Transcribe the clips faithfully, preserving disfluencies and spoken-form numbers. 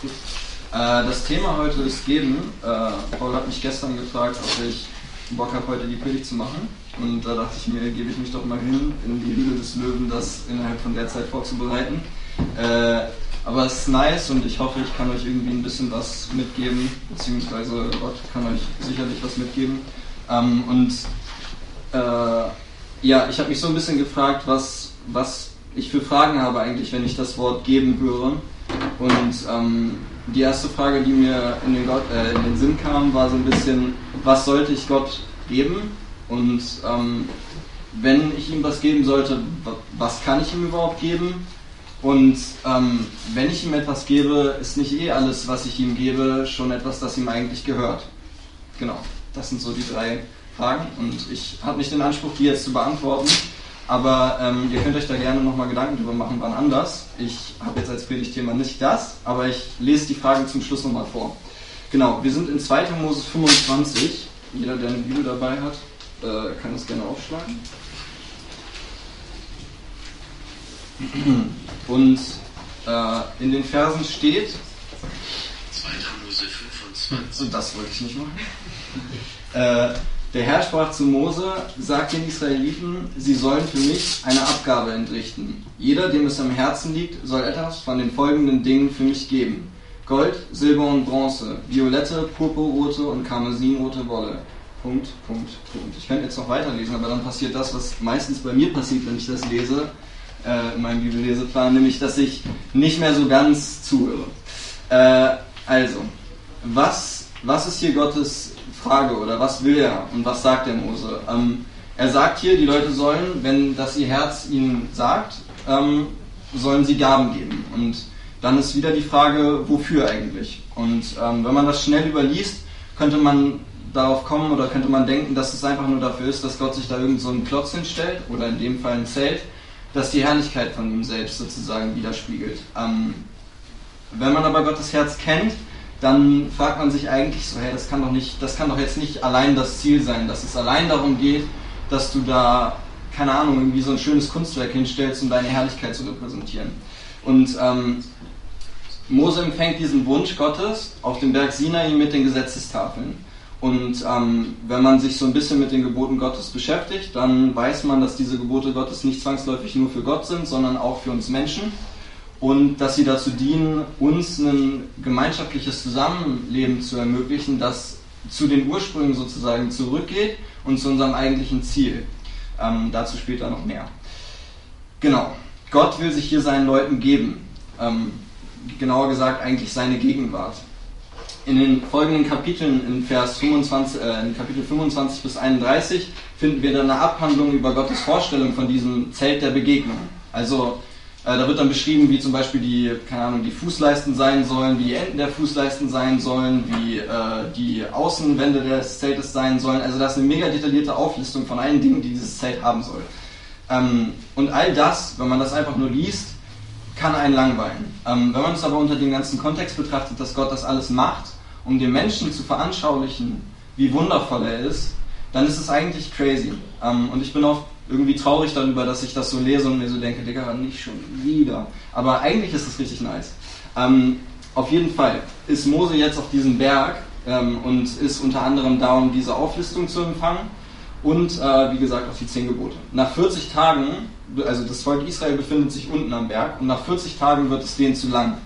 Gut. Äh, das Thema heute ist Geben. Äh, Paul hat mich gestern gefragt, ob ich Bock habe, heute die Predigt zu machen. Und da dachte ich mir, gebe ich mich doch mal hin, in die Höhle des Löwen, das innerhalb von der Zeit vorzubereiten. Äh, aber es ist nice und ich hoffe, ich kann euch irgendwie ein bisschen was mitgeben, beziehungsweise Gott kann euch sicherlich was mitgeben. Ähm, und äh, ja, ich habe mich so ein bisschen gefragt, was, was ich für Fragen habe eigentlich, wenn ich das Wort geben höre. Und ähm, die erste Frage, die mir in den, Gott, äh, in den Sinn kam, war so ein bisschen, was sollte ich Gott geben? Und ähm, wenn ich ihm was geben sollte, was kann ich ihm überhaupt geben? Und ähm, wenn ich ihm etwas gebe, ist nicht eh alles, was ich ihm gebe, schon etwas, das ihm eigentlich gehört. Genau, das sind so die drei Fragen. Und ich habe nicht den Anspruch, die jetzt zu beantworten, aber ähm, ihr könnt euch da gerne nochmal Gedanken drüber machen, wann anders. Ich habe jetzt als Predigtthema nicht das, aber ich lese die Fragen zum Schluss nochmal vor. Genau, wir sind in zweiter Mose fünfundzwanzig. Jeder, der eine Bibel dabei hat, äh, kann das gerne aufschlagen. Und äh, in den Versen steht, zweiter Mose fünfundzwanzig. Und das wollte ich nicht machen. äh, der Herr sprach zu Mose, sagt den Israeliten, sie sollen für mich eine Abgabe entrichten. Jeder, dem es am Herzen liegt, soll etwas von den folgenden Dingen für mich geben. Gold, Silber und Bronze, violette, purpurrote und karmesinrote Wolle. Punkt, Punkt, Punkt. Ich könnte jetzt noch weiterlesen, aber dann passiert das, was meistens bei mir passiert, wenn ich das lese, in meinem Bibelleseplan, nämlich, dass ich nicht mehr so ganz zuhöre. Äh, also, was, was ist hier Gottes Frage oder was will er und was sagt der Mose? Ähm, er sagt hier, die Leute sollen, wenn das ihr Herz ihnen sagt, ähm, sollen sie Gaben geben. Und dann ist wieder die Frage, wofür eigentlich? Und ähm, wenn man das schnell überliest, könnte man darauf kommen oder könnte man denken, dass es einfach nur dafür ist, dass Gott sich da irgend so einen Klotz hinstellt oder in dem Fall ein Zelt, das die Herrlichkeit von ihm selbst sozusagen widerspiegelt. Ähm, wenn man aber Gottes Herz kennt, dann fragt man sich eigentlich so, hey, das kann doch nicht, das kann doch jetzt nicht allein das Ziel sein, dass es allein darum geht, dass du da, keine Ahnung, irgendwie so ein schönes Kunstwerk hinstellst, um deine Herrlichkeit zu repräsentieren. Und ähm, Mose empfängt diesen Wunsch Gottes auf dem Berg Sinai mit den Gesetzestafeln. Und ähm, wenn man sich so ein bisschen mit den Geboten Gottes beschäftigt, dann weiß man, dass diese Gebote Gottes nicht zwangsläufig nur für Gott sind, sondern auch für uns Menschen. Und dass sie dazu dienen, uns ein gemeinschaftliches Zusammenleben zu ermöglichen, das zu den Ursprüngen sozusagen zurückgeht und zu unserem eigentlichen Ziel. Ähm, dazu später noch mehr. Genau, Gott will sich hier seinen Leuten geben. Ähm, genauer gesagt eigentlich seine Gegenwart. In den folgenden Kapiteln, in, Vers fünfundzwanzig, äh, in Kapitel fünfundzwanzig bis einunddreißig, finden wir dann eine Abhandlung über Gottes Vorstellung von diesem Zelt der Begegnung. Also äh, da wird dann beschrieben, wie zum Beispiel die, keine Ahnung, die Fußleisten sein sollen, wie die Enden der Fußleisten sein sollen, wie äh, die Außenwände des Zeltes sein sollen. Also das ist eine mega detaillierte Auflistung von allen Dingen, die dieses Zelt haben soll. Ähm, und all das, wenn man das einfach nur liest, kann einen langweilen. Ähm, wenn man es aber unter dem ganzen Kontext betrachtet, dass Gott das alles macht, um den Menschen zu veranschaulichen, wie wundervoll er ist, dann ist es eigentlich crazy. Ähm, und ich bin auch irgendwie traurig darüber, dass ich das so lese und mir so denke, Digga, nicht schon wieder. Aber eigentlich ist es richtig nice. Ähm, auf jeden Fall ist Mose jetzt auf diesem Berg ähm, und ist unter anderem da, um diese Auflistung zu empfangen und, äh, wie gesagt, auf die zehn Gebote. Nach vierzig Tagen, also das Volk Israel befindet sich unten am Berg und nach vierzig Tagen wird es denen zu lang.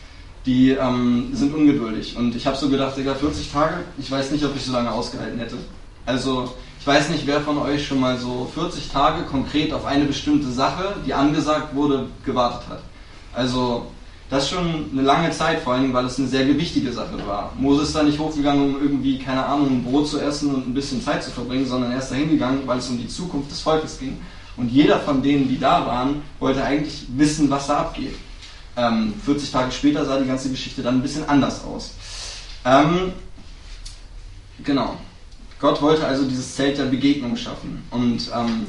Die ähm, sind ungeduldig. Und ich habe so gedacht, Digga, vierzig Tage, ich weiß nicht, ob ich so lange ausgehalten hätte. Also, ich weiß nicht, wer von euch schon mal so vierzig Tage konkret auf eine bestimmte Sache, die angesagt wurde, gewartet hat. Also, das ist schon eine lange Zeit, vor allem, weil es eine sehr gewichtige Sache war. Mose ist da nicht hochgegangen, um irgendwie, keine Ahnung, ein Brot zu essen und ein bisschen Zeit zu verbringen, sondern er ist da hingegangen, weil es um die Zukunft des Volkes ging. Und jeder von denen, die da waren, wollte eigentlich wissen, was da abgeht. Ähm, vierzig Tage später sah die ganze Geschichte dann ein bisschen anders aus. Ähm, genau. Gott wollte also dieses Zelt der Begegnung schaffen. Und ähm,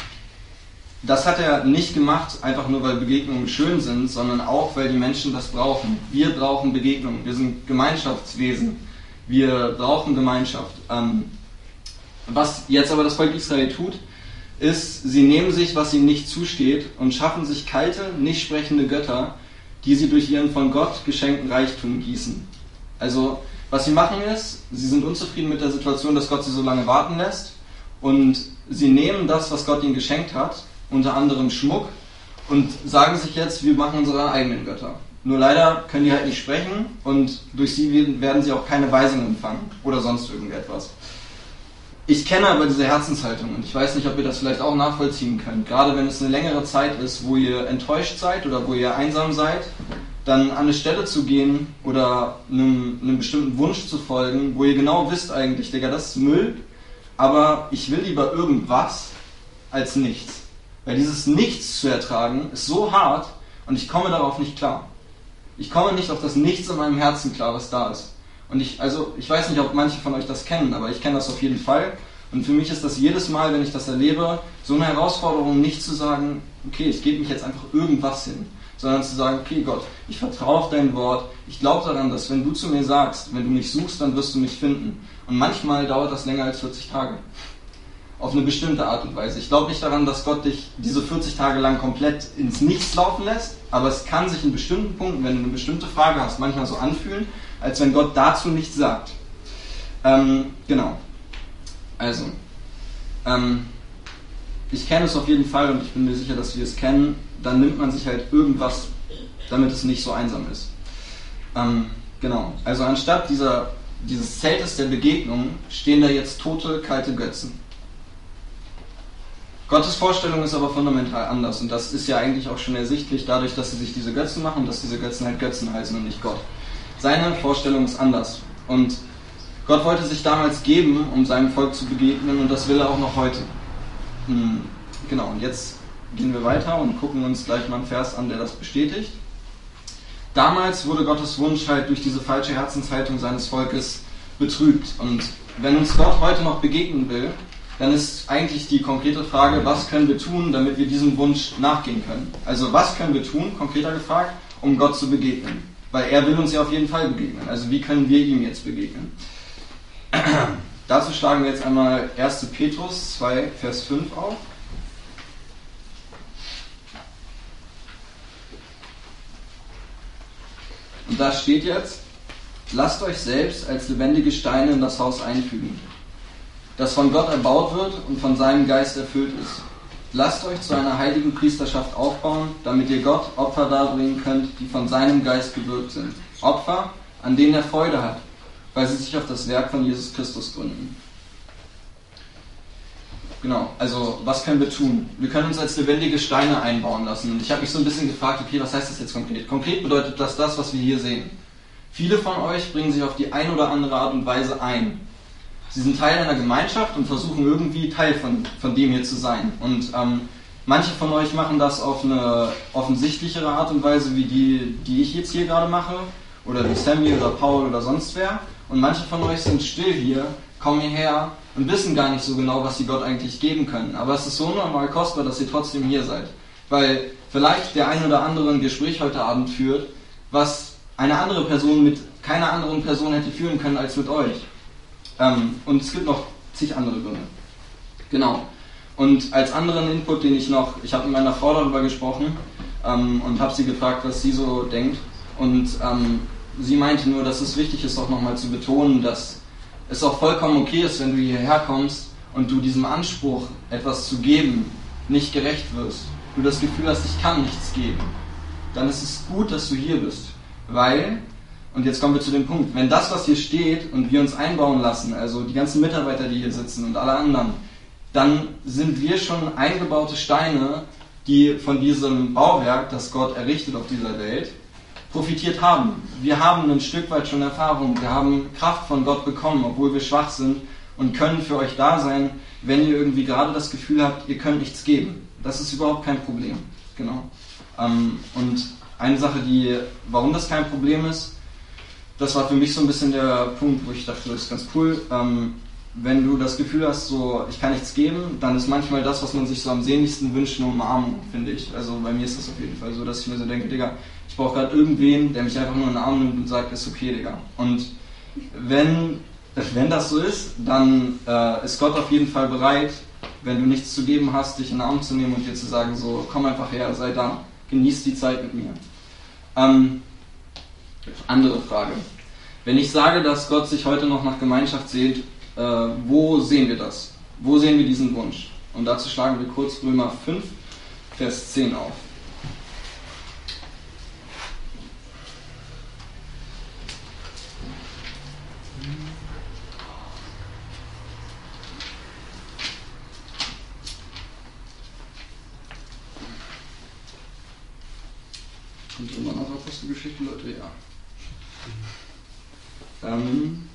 das hat er nicht gemacht, einfach nur weil Begegnungen schön sind, sondern auch, weil die Menschen das brauchen. Wir brauchen Begegnungen. Wir sind Gemeinschaftswesen. Wir brauchen Gemeinschaft. Ähm, was jetzt aber das Volk Israel tut, ist, sie nehmen sich, was ihnen nicht zusteht und schaffen sich kalte, nicht sprechende Götter, die sie durch ihren von Gott geschenkten Reichtum gießen. Also, was sie machen ist, sie sind unzufrieden mit der Situation, dass Gott sie so lange warten lässt und sie nehmen das, was Gott ihnen geschenkt hat, unter anderem Schmuck, und sagen sich jetzt, wir machen unsere eigenen Götter. Nur leider können die halt nicht sprechen und durch sie werden sie auch keine Weisung empfangen oder sonst irgendetwas. Ich kenne aber diese Herzenshaltung und ich weiß nicht, ob ihr das vielleicht auch nachvollziehen könnt. Gerade wenn es eine längere Zeit ist, wo ihr enttäuscht seid oder wo ihr einsam seid, dann an eine Stelle zu gehen oder einem, einem bestimmten Wunsch zu folgen, wo ihr genau wisst eigentlich, Digga, das ist Müll, aber ich will lieber irgendwas als nichts. Weil dieses Nichts zu ertragen ist so hart und ich komme darauf nicht klar. Ich komme nicht auf das Nichts in meinem Herzen klar, was da ist. Und ich, also, ich weiß nicht, ob manche von euch das kennen, aber ich kenne das auf jeden Fall. Und für mich ist das jedes Mal, wenn ich das erlebe, so eine Herausforderung, nicht zu sagen, okay, ich gebe mich jetzt einfach irgendwas hin, sondern zu sagen, okay Gott, ich vertraue auf dein Wort, ich glaube daran, dass wenn du zu mir sagst, wenn du mich suchst, dann wirst du mich finden. Und manchmal dauert das länger als vierzig Tage. Auf eine bestimmte Art und Weise. Ich glaube nicht daran, dass Gott dich diese vierzig Tage lang komplett ins Nichts laufen lässt, aber es kann sich in bestimmten Punkten, wenn du eine bestimmte Frage hast, manchmal so anfühlen, als wenn Gott dazu nichts sagt. Ähm, genau. Also, ähm, ich kenne es auf jeden Fall und ich bin mir sicher, dass wir es kennen. Dann nimmt man sich halt irgendwas, damit es nicht so einsam ist. Ähm, genau. Also anstatt dieser, dieses Zeltes der Begegnung stehen da jetzt tote, kalte Götzen. Gottes Vorstellung ist aber fundamental anders und das ist ja eigentlich auch schon ersichtlich dadurch, dass sie sich diese Götzen machen und dass diese Götzen halt Götzen heißen und nicht Gott. Seine Vorstellung ist anders und Gott wollte sich damals geben, um seinem Volk zu begegnen und das will er auch noch heute. Hm, genau, und jetzt gehen wir weiter und gucken uns gleich mal einen Vers an, der das bestätigt. Damals wurde Gottes Wunsch halt durch diese falsche Herzenshaltung seines Volkes betrübt und wenn uns Gott heute noch begegnen will, dann ist eigentlich die konkrete Frage, was können wir tun, damit wir diesem Wunsch nachgehen können? Also was können wir tun, konkreter gefragt, um Gott zu begegnen? Weil er will uns ja auf jeden Fall begegnen. Also wie können wir ihm jetzt begegnen? Dazu schlagen wir jetzt einmal erster Petrus zwei, Vers fünf auf. Und da steht jetzt, lasst euch selbst als lebendige Steine in das Haus einfügen, das von Gott erbaut wird und von seinem Geist erfüllt ist. Lasst euch zu einer heiligen Priesterschaft aufbauen, damit ihr Gott Opfer darbringen könnt, die von seinem Geist gewirkt sind. Opfer, an denen er Freude hat, weil sie sich auf das Werk von Jesus Christus gründen. Genau, also was können wir tun? Wir können uns als lebendige Steine einbauen lassen. Und ich habe mich so ein bisschen gefragt, okay, was heißt das jetzt konkret? Konkret bedeutet das das, was wir hier sehen. Viele von euch bringen sich auf die eine oder andere Art und Weise ein. Sie sind Teil einer Gemeinschaft und versuchen irgendwie Teil von, von dem hier zu sein. Und ähm, manche von euch machen das auf eine offensichtlichere Art und Weise, wie die, die ich jetzt hier gerade mache. Oder wie Sammy oder Paul oder sonst wer. Und manche von euch sind still hier, kommen hierher und wissen gar nicht so genau, was sie Gott eigentlich geben können. Aber es ist so normal kostbar, dass ihr trotzdem hier seid. Weil vielleicht der ein oder andere ein Gespräch heute Abend führt, was eine andere Person mit keiner anderen Person hätte führen können als mit euch. Ähm, und es gibt noch zig andere Gründe. Genau. Und als anderen Input, den ich noch, ich habe mit meiner Frau darüber gesprochen ähm, und habe sie gefragt, was sie so denkt. Und ähm, sie meinte nur, dass es wichtig ist, auch nochmal zu betonen, dass es auch vollkommen okay ist, wenn du hierher kommst und du diesem Anspruch, etwas zu geben, nicht gerecht wirst. Du das Gefühl hast, ich kann nichts geben. Dann ist es gut, dass du hier bist. Weil, und jetzt kommen wir zu dem Punkt, wenn das, was hier steht und wir uns einbauen lassen, also die ganzen Mitarbeiter, die hier sitzen und alle anderen, dann sind wir schon eingebaute Steine, die von diesem Bauwerk, das Gott errichtet auf dieser Welt, profitiert haben. Wir haben ein Stück weit schon Erfahrung, wir haben Kraft von Gott bekommen, obwohl wir schwach sind und können für euch da sein, wenn ihr irgendwie gerade das Gefühl habt, ihr könnt nichts geben. Das ist überhaupt kein Problem. Genau. Und eine Sache, die, warum das kein Problem ist, das war für mich so ein bisschen der Punkt, wo ich dachte, das ist ganz cool. Wenn du das Gefühl hast, so, ich kann nichts geben, dann ist manchmal das, was man sich so am sehnlichsten wünscht, eine Umarmung, finde ich. Also bei mir ist das auf jeden Fall so, dass ich mir so denke, Digga, ich brauche gerade irgendwen, der mich einfach nur in den Arm nimmt und sagt, ist okay, Digga. Und wenn, wenn das so ist, dann äh, ist Gott auf jeden Fall bereit, wenn du nichts zu geben hast, dich in den Arm zu nehmen und dir zu sagen, so, komm einfach her, sei da, genieß die Zeit mit mir. Ähm, andere Frage. Wenn ich sage, dass Gott sich heute noch nach Gemeinschaft sehnt, äh, wo sehen wir das? Wo sehen wir diesen Wunsch? Und dazu schlagen wir kurz Römer fünf, Vers zehn auf. Kommt immer nach Apostelgeschichte, Leute, ja. Ähm,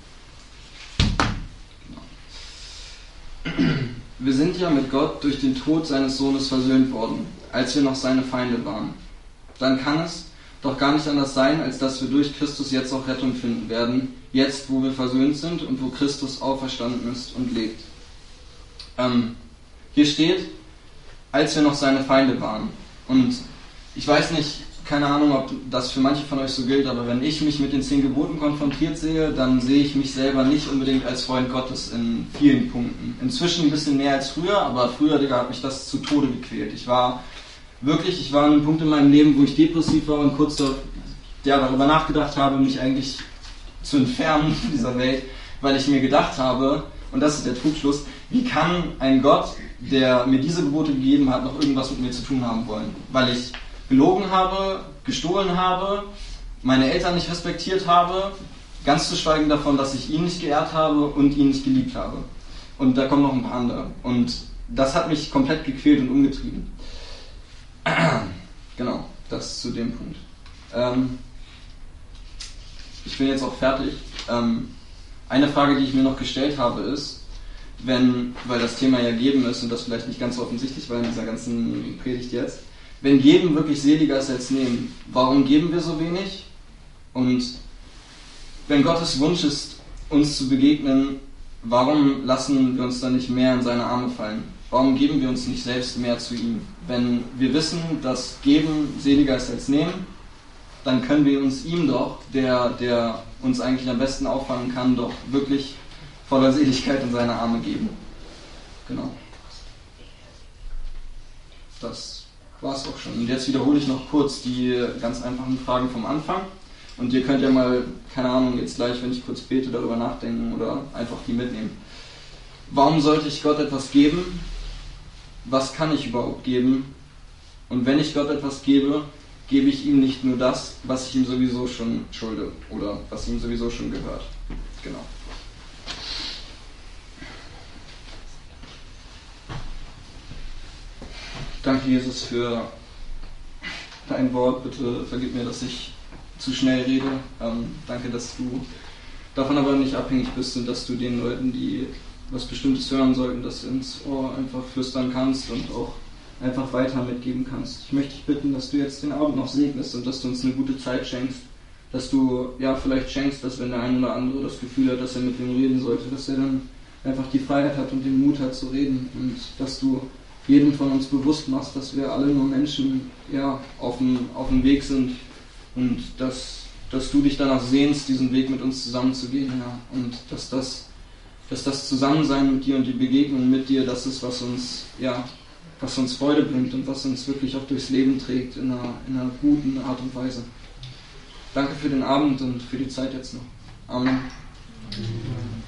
genau. Wir sind ja mit Gott durch den Tod seines Sohnes versöhnt worden, als wir noch seine Feinde waren. Dann kann es doch gar nicht anders sein, als dass wir durch Christus jetzt auch Rettung finden werden, jetzt wo wir versöhnt sind und wo Christus auferstanden ist und lebt. Ähm, hier steht, als wir noch seine Feinde waren. Und ich weiß nicht, keine Ahnung, ob das für manche von euch so gilt, aber wenn ich mich mit den zehn Geboten konfrontiert sehe, dann sehe ich mich selber nicht unbedingt als Freund Gottes in vielen Punkten. Inzwischen ein bisschen mehr als früher, aber früher, Digga, hat mich das zu Tode gequält. Ich war wirklich, ich war an einem Punkt in meinem Leben, wo ich depressiv war und kurz da, ja, darüber nachgedacht habe, mich eigentlich zu entfernen von dieser Welt, weil ich mir gedacht habe, und das ist der Trugschluss, wie kann ein Gott, der mir diese Gebote gegeben hat, noch irgendwas mit mir zu tun haben wollen? Weil ich gelogen habe, gestohlen habe, meine Eltern nicht respektiert habe, ganz zu schweigen davon, dass ich ihn nicht geehrt habe und ihn nicht geliebt habe. Und da kommen noch ein paar andere. Und das hat mich komplett gequält und umgetrieben. Genau, das zu dem Punkt. Ähm, ich bin jetzt auch fertig. Ähm, eine Frage, die ich mir noch gestellt habe, ist, wenn, weil das Thema ja geben ist und das vielleicht nicht ganz so offensichtlich war in dieser ganzen Predigt jetzt, wenn geben wirklich seliger ist als nehmen, warum geben wir so wenig? Und wenn Gottes Wunsch ist, uns zu begegnen, warum lassen wir uns dann nicht mehr in seine Arme fallen? Warum geben wir uns nicht selbst mehr zu ihm? Wenn wir wissen, dass geben seliger ist als nehmen, dann können wir uns ihm doch, der, der uns eigentlich am besten auffangen kann, doch wirklich voller Seligkeit in seine Arme geben. Genau. Das war es auch schon. Und jetzt wiederhole ich noch kurz die ganz einfachen Fragen vom Anfang. Und ihr könnt ja mal, keine Ahnung, jetzt gleich, wenn ich kurz bete, darüber nachdenken oder einfach die mitnehmen. Warum sollte ich Gott etwas geben? Was kann ich überhaupt geben? Und wenn ich Gott etwas gebe, gebe ich ihm nicht nur das, was ich ihm sowieso schon schulde oder was ihm sowieso schon gehört. Genau. Danke, Jesus, für dein Wort. Bitte vergib mir, dass ich zu schnell rede. Ähm, danke, dass du davon aber nicht abhängig bist und dass du den Leuten, die was Bestimmtes hören sollten, das ins Ohr einfach flüstern kannst und auch einfach weiter mitgeben kannst. Ich möchte dich bitten, dass du jetzt den Abend noch segnest und dass du uns eine gute Zeit schenkst. Dass du ja vielleicht schenkst, dass wenn der eine oder andere das Gefühl hat, dass er mit wem reden sollte, dass er dann einfach die Freiheit hat und den Mut hat zu reden und dass du jedem von uns bewusst machst, dass wir alle nur Menschen ja, auf dem, auf dem Weg sind und dass, dass du dich danach sehnst, diesen Weg mit uns zusammenzugehen, ja, und dass das, dass das Zusammensein mit dir und die Begegnung mit dir, das ist, was uns, ja, was uns Freude bringt und was uns wirklich auch durchs Leben trägt in einer, in einer guten Art und Weise. Danke für den Abend und für die Zeit jetzt noch. Amen.